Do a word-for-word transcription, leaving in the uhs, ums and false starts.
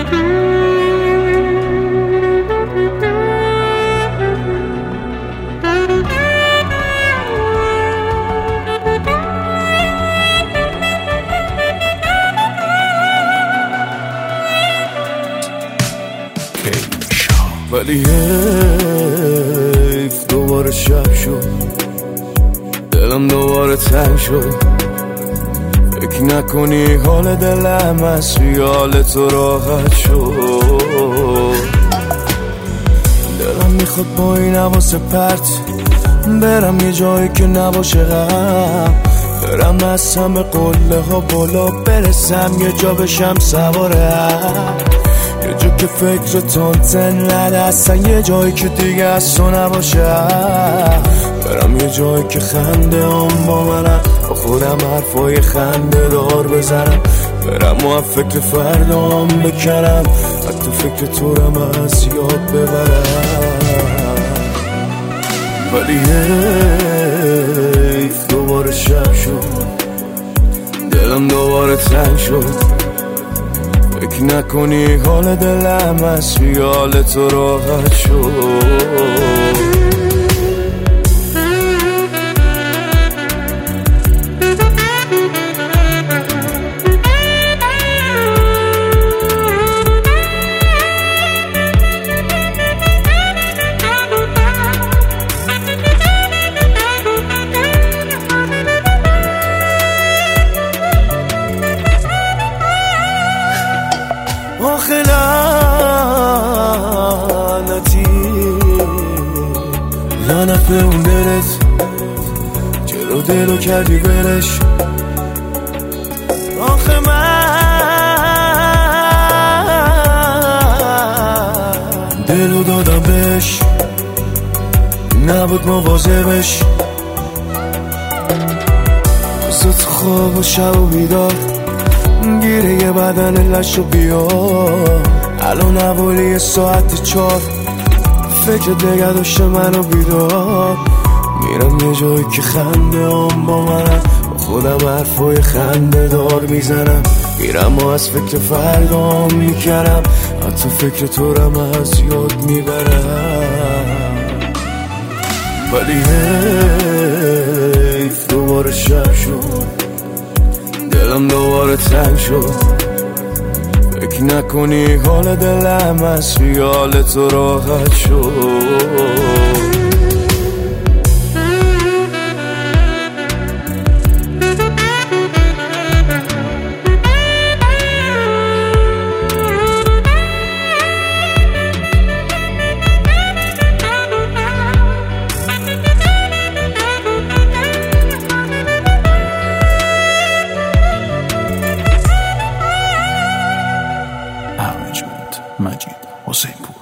ولی حیف دوباره شب شد، دلم دوباره تنگ شد. فکر نکنی حال دلم از خیال تو راحت شد. دلم میخواد با این حواس پرت برم یه جایی که نباشه غم، برم از همه قله ها بالا برسم یه جا بشم سواره، یه جا که فکر تونتن نده اصلا، یه جایی که دیگه از تو نباشه. برم یه جایی که خنده هم با منم، با خودم حرفای خنده دار بزنم، برم و فکر فردام بکنم، حتی فکر تو رم از یاد ببرم. ولی حیف دوباره شب شد، دلم دوباره تنگ شد. فکر نکنی حال دلم از خیال تو راحت شد. آخه لعنتی لعنت به اون دلت، جلو دلو کردی برش. آخه من دلو دادم بهش، نبود مواظبش، بزد خواب و شب و بیدار، گیره یه بدن لشو بیا. الان اولی ساعت چار، فکر دیگه داشته منو بیدار. میرم یه جایی که خنده هم با منم، با خودم حرفای خنده دار میزنم، میرم و از فکر فردام میکنم، حتی فکر تو رم از یاد میبرم. ولی حیف دوباره شب شد، دلم دوباره تنگ شد. فکر نکنی حال دلم از خیال تو راحت شد. مجید حسین پور.